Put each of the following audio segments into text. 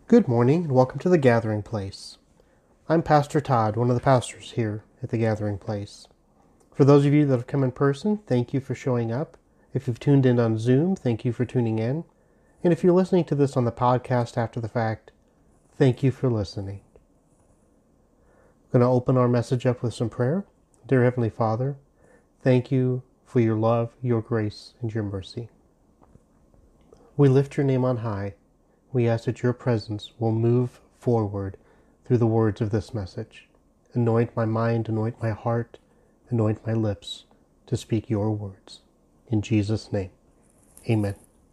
Good morning and welcome to The Gathering Place. I'm Pastor Todd, one of the pastors here at The Gathering Place. For those of you that have come in person, thank you for showing up. If you've tuned in on Zoom, thank you for tuning in. And if you're listening to this on the podcast after the fact, thank you for listening. I'm going to open our message up with some prayer. Dear Heavenly Father, thank you for your love, your grace, and your mercy. We lift your name on high. We ask that your presence will move forward through the words of this message. Anoint my mind, anoint my heart, anoint my lips to speak your words. In Jesus' name, amen.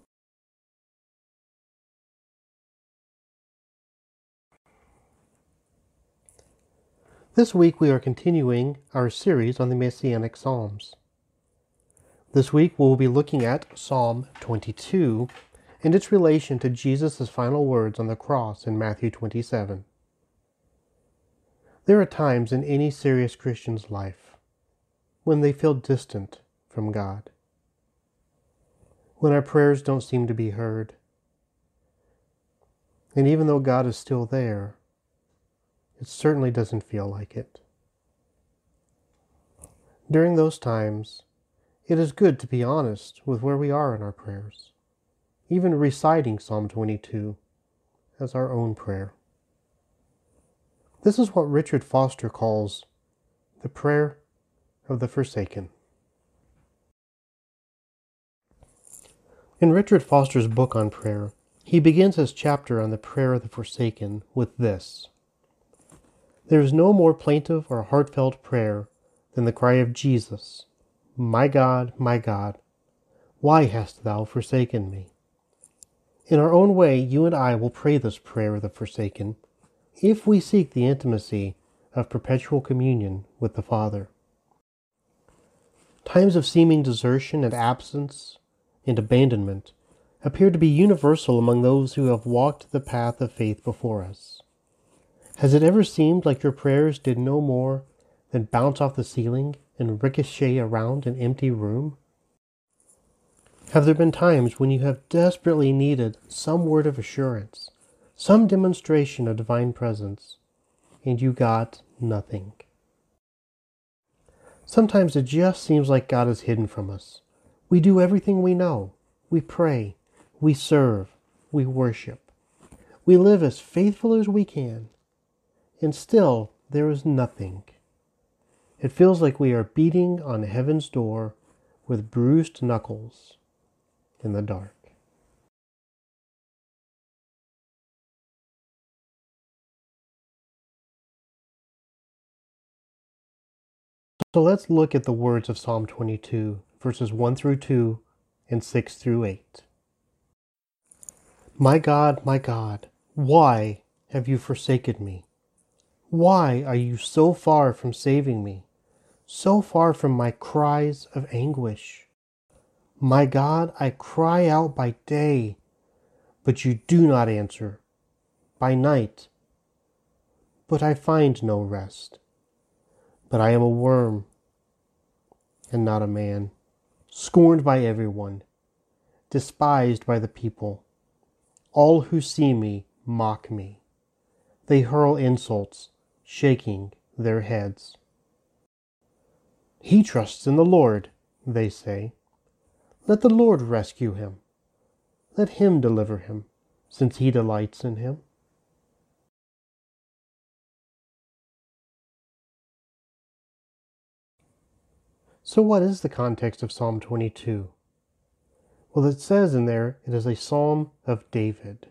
This week we are continuing our series on the Messianic Psalms. This week we'll be looking at Psalm 22 and its relation to Jesus' final words on the cross in Matthew 27. There are times in any serious Christian's life when they feel distant from God, when our prayers don't seem to be heard, and even though God is still there, it certainly doesn't feel like it. During those times, it is good to be honest with where we are in our prayers, even reciting Psalm 22 as our own prayer. This is what Richard Foster calls the prayer of the forsaken. In Richard Foster's book on prayer, he begins his chapter on the prayer of the forsaken with this: "There is no more plaintive or heartfelt prayer than the cry of Jesus, my God, why hast thou forsaken me?" In our own way, you and I will pray this prayer of the forsaken if we seek the intimacy of perpetual communion with the Father. Times of seeming desertion and absence and abandonment appear to be universal among those who have walked the path of faith before us. Has it ever seemed like your prayers did no more than bounce off the ceiling and ricochet around an empty room? Have there been times when you have desperately needed some word of assurance, some demonstration of divine presence, and you got nothing? Sometimes it just seems like God is hidden from us. We do everything we know. We pray, we serve, we worship. We live as faithful as we can, and still there is nothing. It feels like we are beating on heaven's door with bruised knuckles in the dark. So let's look at the words of Psalm 22, verses 1 through 2 and 6 through 8. My God, why have you forsaken me? Why are you so far from saving me, so far from my cries of anguish? My God, I cry out by day, but you do not answer, by night, but I find no rest. But I am a worm and not a man, scorned by everyone, despised by the people. All who see me mock me. They hurl insults, shaking their heads. He trusts in the Lord, they say. Let the Lord rescue him. Let him deliver him, since he delights in him. So what is the context of Psalm 22? Well, it says in there it is a psalm of David.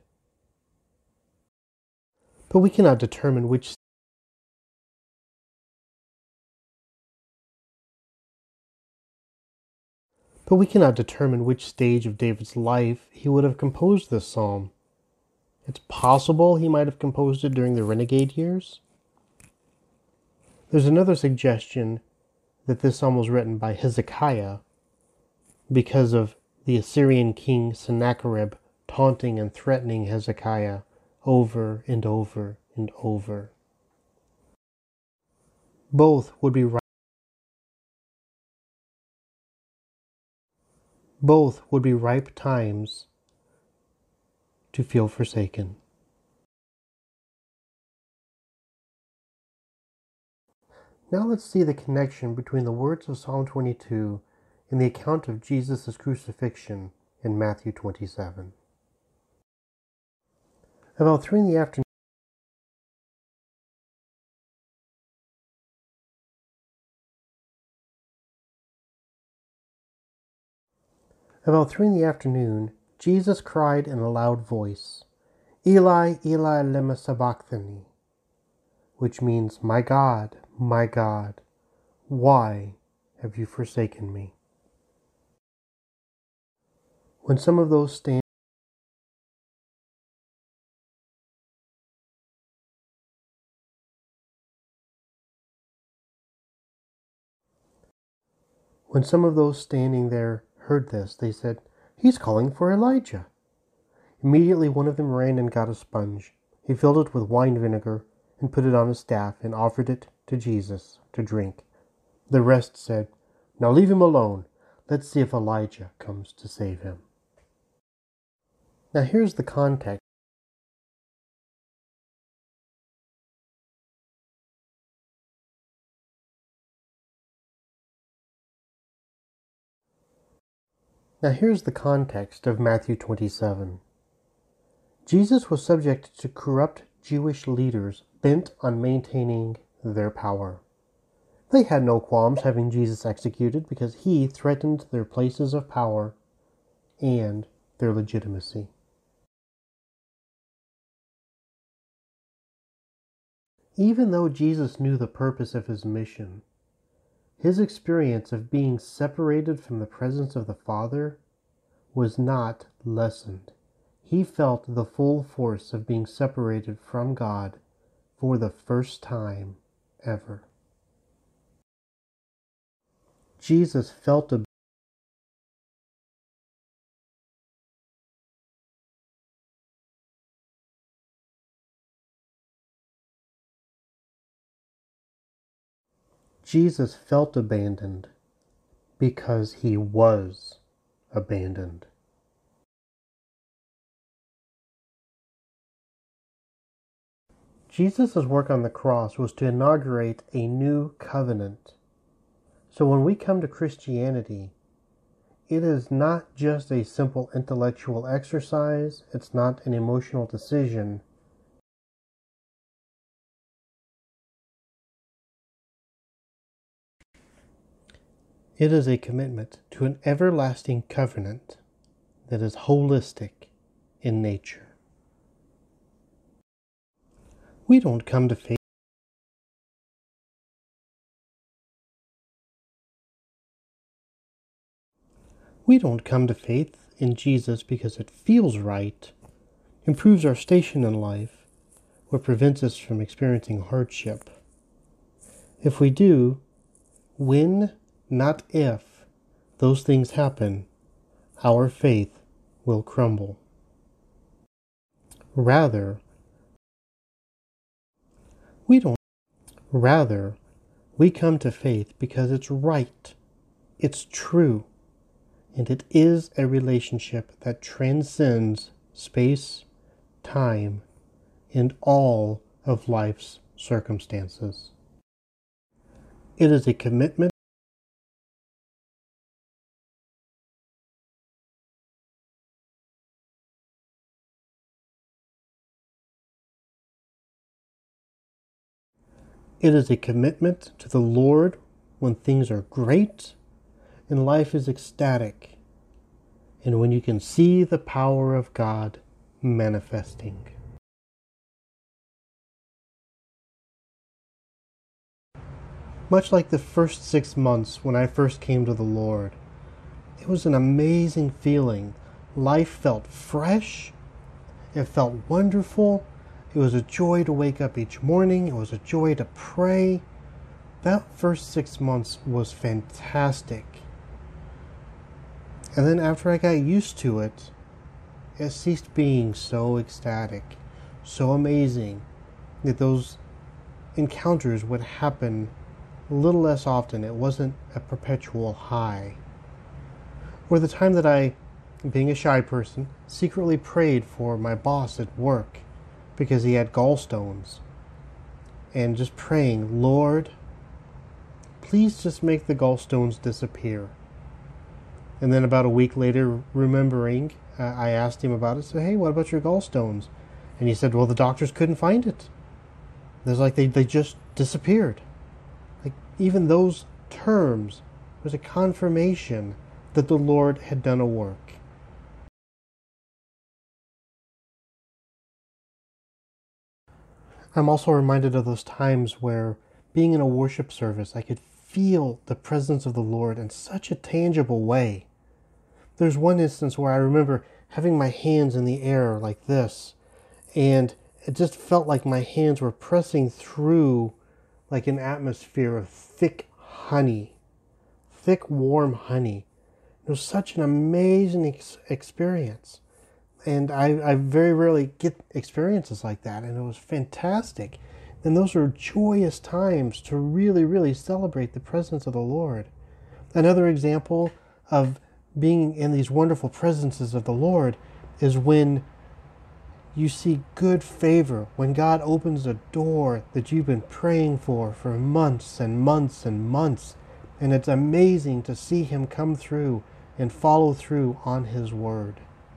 But we cannot determine which stage of David's life he would have composed this psalm. It's possible he might have composed it during the renegade years. There's another suggestion that this psalm was written by Hezekiah because of the Assyrian king Sennacherib taunting and threatening Hezekiah over and over and over. Both would be ripe times to feel forsaken. Now let's see the connection between the words of Psalm 22 and the account of Jesus' crucifixion in Matthew 27. About 3 in the afternoon, Jesus cried in a loud voice, Eli, Eli, lema sabachthani, which means, my God, why have you forsaken me? When some of those standing there heard this, they said, He's calling for Elijah. Immediately one of them ran and got a sponge. He filled it with wine vinegar and put it on his staff and offered it to Jesus to drink. The rest said, Now leave him alone. Let's see if Elijah comes to save him. Now here's the context. Of Matthew 27. Jesus was subject to corrupt Jewish leaders bent on maintaining their power. They had no qualms having Jesus executed because he threatened their places of power and their legitimacy. Even though Jesus knew the purpose of his mission, his experience of being separated from the presence of the Father was not lessened. He felt the full force of being separated from God for the first time ever. Jesus felt abandoned because he was abandoned. Jesus' work on the cross was to inaugurate a new covenant. So when we come to Christianity, it is not just a simple intellectual exercise, it's not an emotional decision. It is a commitment to an everlasting covenant that is holistic in nature. We don't come to faith. We don't come to faith in Jesus because it feels right, improves our station in life, or prevents us from experiencing hardship. If we do, when, not if, those things happen, our faith will crumble. Rather, we come to faith because it's right, it's true, and it is a relationship that transcends space, time, and all of life's circumstances. It is a commitment to the Lord when things are great and life is ecstatic, and when you can see the power of God manifesting. Much like the first 6 months when I first came to the Lord, it was an amazing feeling. Life felt fresh. It felt wonderful. It was a joy to wake up each morning. It was a joy to pray. That first 6 months was fantastic. And then after I got used to it, it ceased being so ecstatic, so amazing, that those encounters would happen a little less often. It wasn't a perpetual high. Or the time that I, being a shy person, secretly prayed for my boss at work because he had gallstones. And just praying, Lord, please just make the gallstones disappear. And then about a week later, remembering, I asked him about it. So, hey, what about your gallstones? And he said, well, the doctors couldn't find it. There's like they just disappeared. Like even those terms was a confirmation that the Lord had done a work. I'm also reminded of those times where, being in a worship service, I could feel the presence of the Lord in such a tangible way. There's one instance where I remember having my hands in the air like this, and it just felt like my hands were pressing through like an atmosphere of thick honey, thick, warm honey. It was such an amazing experience. And I very rarely get experiences like that, and it was fantastic. And those are joyous times to really, really celebrate the presence of the Lord. Another example of being in these wonderful presences of the Lord is when you see good favor, when God opens a door that you've been praying for months and months and months. And it's amazing to see Him come through and follow through on His word.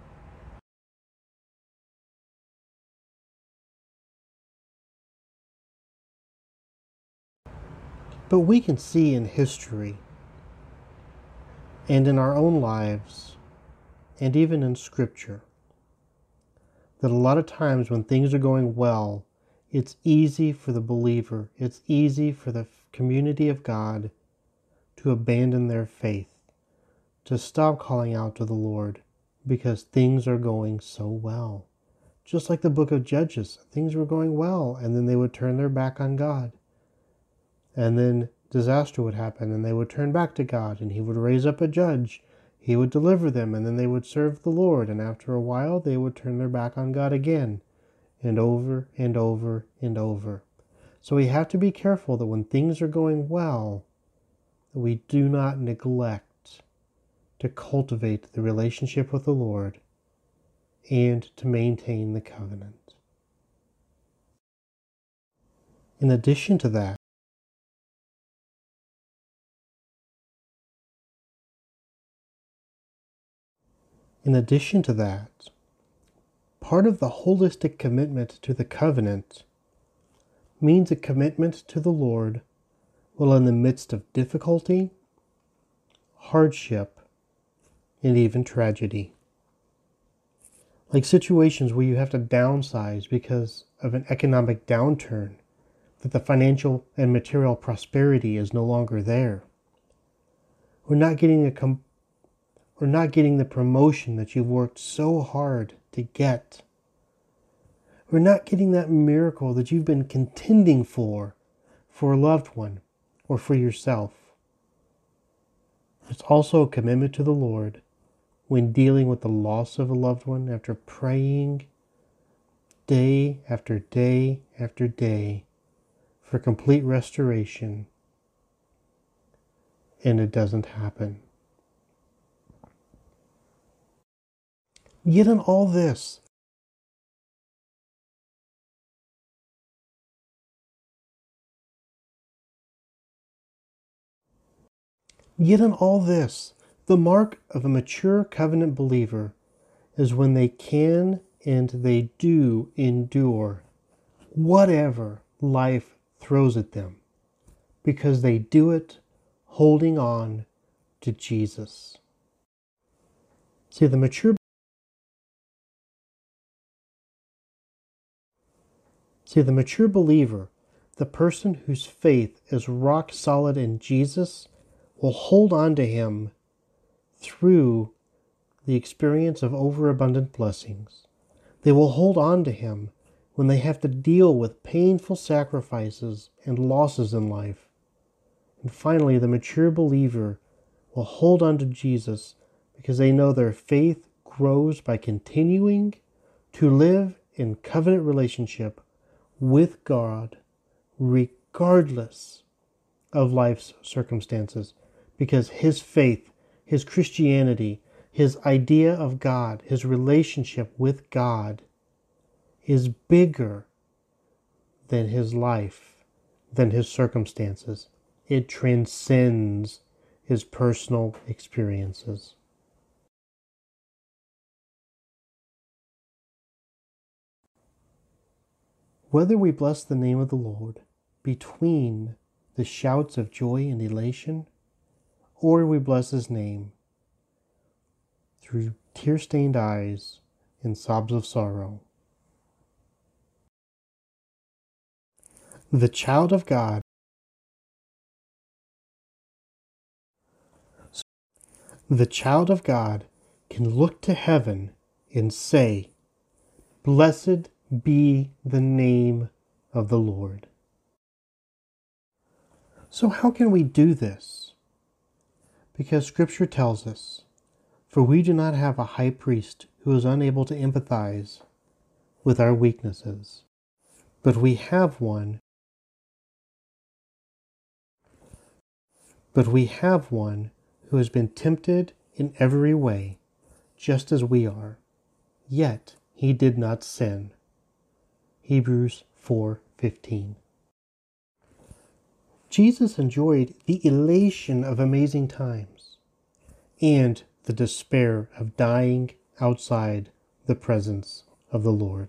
But we can see in history and in our own lives and even in Scripture that a lot of times when things are going well, it's easy for the believer, it's easy for the community of God to abandon their faith, to stop calling out to the Lord because things are going so well. Just like the book of Judges, things were going well, and then they would turn their back on God. And then disaster would happen, and they would turn back to God, and He would raise up a judge. He would deliver them, and then they would serve the Lord, and after a while they would turn their back on God again, and over and over and over. So we have to be careful that when things are going well, that we do not neglect to cultivate the relationship with the Lord and to maintain the covenant. In addition to that, part of the holistic commitment to the covenant means a commitment to the Lord while in the midst of difficulty, hardship, and even tragedy. Like situations where you have to downsize because of an economic downturn, that the financial and material prosperity is no longer there. We're not getting the promotion that you've worked so hard to get. We're not getting that miracle that you've been contending for a loved one or for yourself. It's also a commitment to the Lord when dealing with the loss of a loved one after praying day after day after day for complete restoration, and it doesn't happen. Yet in all this, the mark of a mature covenant believer is when they can and they do endure whatever life throws at them, because they do it holding on to Jesus. See, the mature believer, the person whose faith is rock solid in Jesus, will hold on to Him through the experience of overabundant blessings. They will hold on to Him when they have to deal with painful sacrifices and losses in life. And finally, the mature believer will hold on to Jesus because they know their faith grows by continuing to live in covenant relationship with God regardless of life's circumstances, because His faith, His Christianity, His idea of God, His relationship with God is bigger than his life, than his circumstances. It transcends his personal experiences. Whether we bless the name of the Lord between the shouts of joy and elation, or we bless his name through tear-stained eyes and sobs of sorrow, the child of God can look to heaven and say, "Blessed be the name of the Lord." So how can we do this? Because Scripture tells us, "For we do not have a high priest who is unable to empathize with our weaknesses, but we have one who has been tempted in every way, just as we are, yet he did not sin." Hebrews 4:15. Jesus enjoyed the elation of amazing times and the despair of dying outside the presence of the Lord.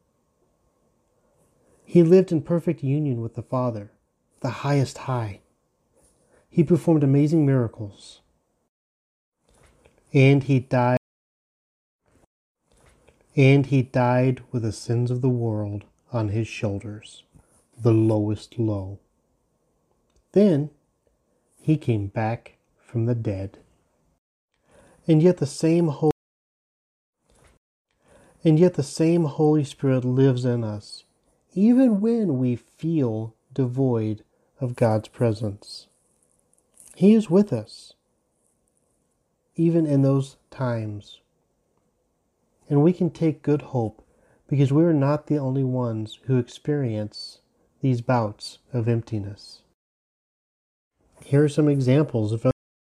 He lived in perfect union with the Father, the highest high. He performed amazing miracles, and he died with the sins of the world on his shoulders, the lowest low. Then he came back from the dead. And yet the same Holy Spirit lives in us, even when we feel devoid of God's presence. He is with us, even in those times. And we can take good hope, because we are not the only ones who experience these bouts of emptiness. Here are some examples of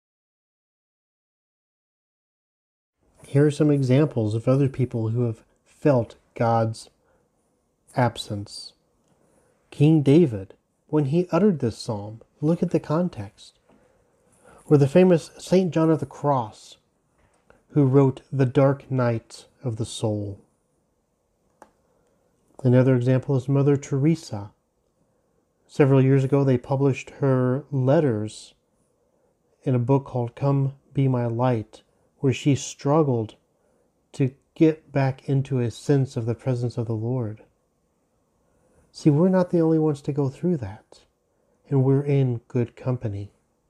other people who have felt God's absence. King David, when he uttered this psalm, look at the context. Or the famous St. John of the Cross, who wrote The Dark Night of the Soul. Another example is Mother Teresa. Several years ago, they published her letters in a book called Come Be My Light, where she struggled to get back into a sense of the presence of the Lord. See, we're not the only ones to go through that, and we're in good company.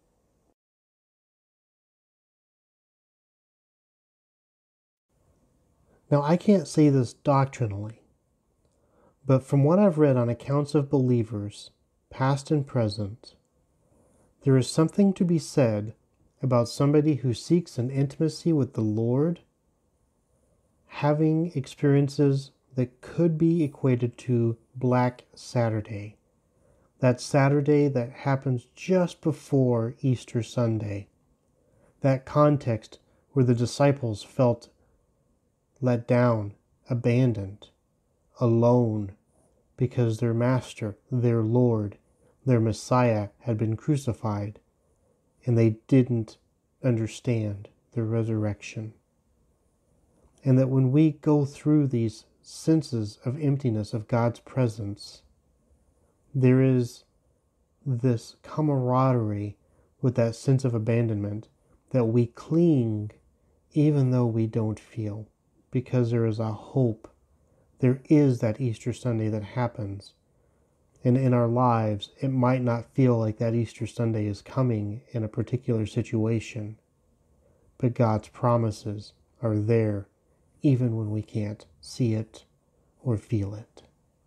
Now, I can't say this doctrinally, but from what I've read on accounts of believers, past and present, there is something to be said about somebody who seeks an intimacy with the Lord having experiences that could be equated to Black Saturday. That Saturday that happens just before Easter Sunday. That context where the disciples felt let down, abandoned, alone, because their Master, their Lord, their Messiah had been crucified, and they didn't understand the resurrection. And that when we go through these senses of emptiness of God's presence, there is this camaraderie with that sense of abandonment that we cling even though we don't feel, because there is a hope. There is that Easter Sunday that happens. And in our lives, it might not feel like that Easter Sunday is coming in a particular situation, but God's promises are there even when we can't see it or feel it.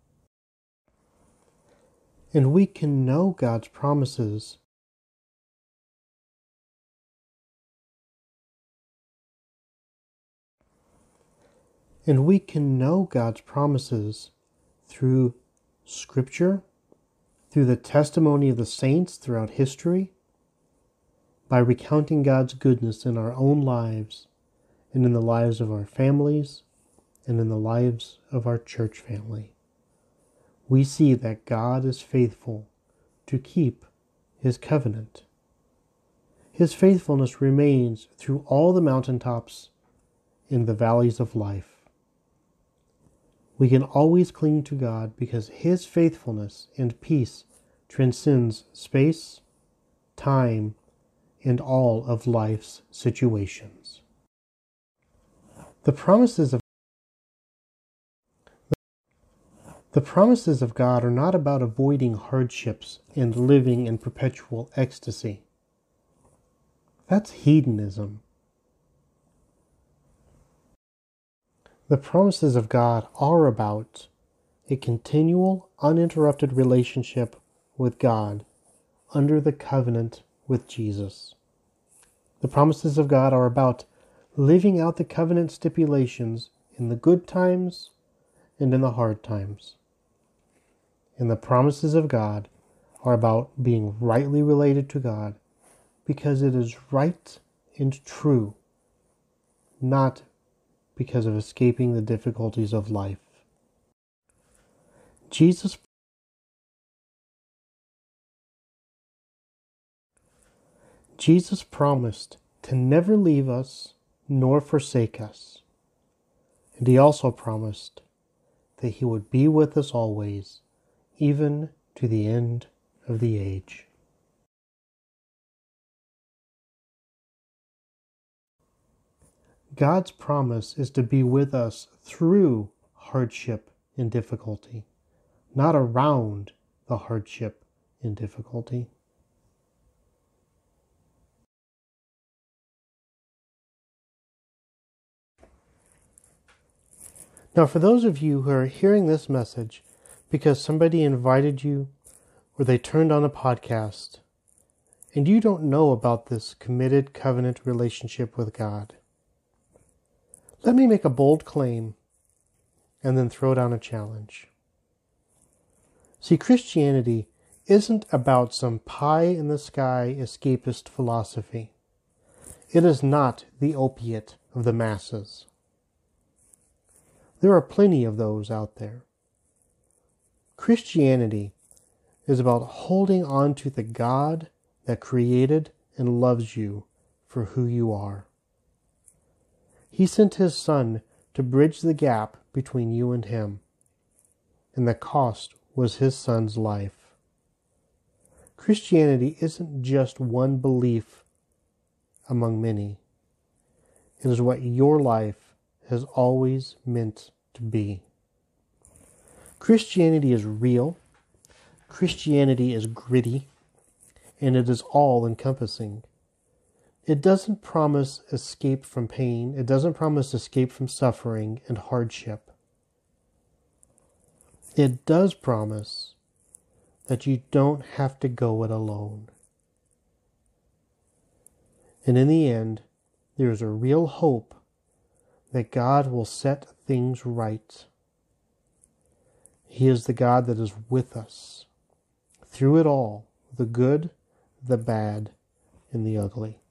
And we can know God's promises through Scripture, through the testimony of the saints throughout history, by recounting God's goodness in our own lives and in the lives of our families and in the lives of our church family. We see that God is faithful to keep his covenant. His faithfulness remains through all the mountaintops and the valleys of life. We can always cling to God because his faithfulness and peace transcends space, time, and all of life's situations. The promises of God are not about avoiding hardships and living in perpetual ecstasy. That's hedonism. The promises of God are about a continual, uninterrupted relationship with God under the covenant with Jesus. The promises of God are about living out the covenant stipulations in the good times and in the hard times. And the promises of God are about being rightly related to God because it is right and true, not because of escaping the difficulties of life. Jesus promised to never leave us nor forsake us. And he also promised that he would be with us always, even to the end of the age. God's promise is to be with us through hardship and difficulty, not around the hardship and difficulty. Now, for those of you who are hearing this message because somebody invited you or they turned on a podcast, and you don't know about this committed covenant relationship with God, let me make a bold claim and then throw down a challenge. See, Christianity isn't about some pie-in-the-sky escapist philosophy. It is not the opiate of the masses. There are plenty of those out there. Christianity is about holding on to the God that created and loves you for who you are. He sent his Son to bridge the gap between you and him, and the cost was his Son's life. Christianity isn't just one belief among many. It is what your life has always meant to be. Christianity is real. Christianity is gritty, and it is all-encompassing. It doesn't promise escape from pain. It doesn't promise escape from suffering and hardship. It does promise that you don't have to go it alone. And in the end, there is a real hope that God will set things right. He is the God that is with us through it all, the good, the bad, and the ugly.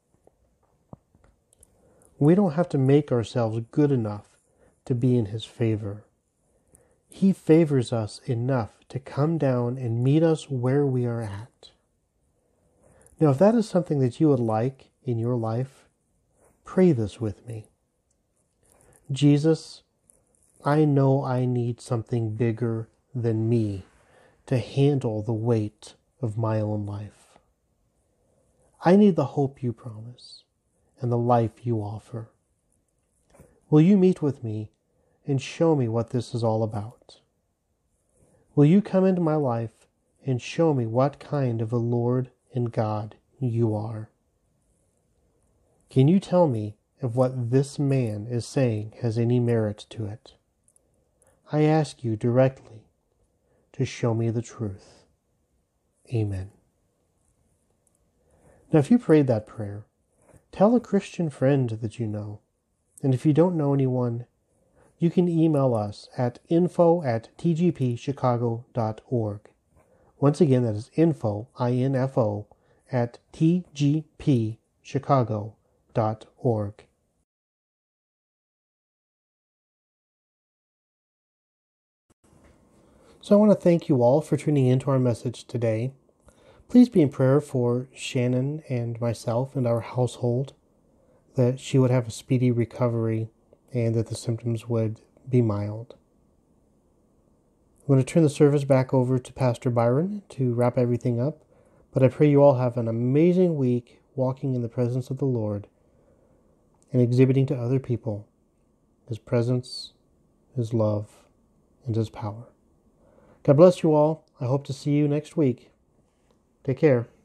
We don't have to make ourselves good enough to be in his favor. He favors us enough to come down and meet us where we are at. Now, if that is something that you would like in your life, pray this with me. Jesus, I know I need something bigger than me to handle the weight of my own life. I need the hope you promise and the life you offer. Will you meet with me and show me what this is all about? Will you come into my life and show me what kind of a Lord and God you are? Can you tell me if what this man is saying has any merit to it? I ask you directly to show me the truth. Amen. Now, if you prayed that prayer, tell a Christian friend that you know. And if you don't know anyone, you can email us at info@tgpchicago.org. Once again, that is info, I-N-F-O, at tgpchicago.org. So I want to thank you all for tuning into our message today. Please be in prayer for Shannon and myself and our household, that she would have a speedy recovery and that the symptoms would be mild. I'm going to turn the service back over to Pastor Byron to wrap everything up, but I pray you all have an amazing week walking in the presence of the Lord and exhibiting to other people His presence, His love, and His power. God bless you all. I hope to see you next week. Take care.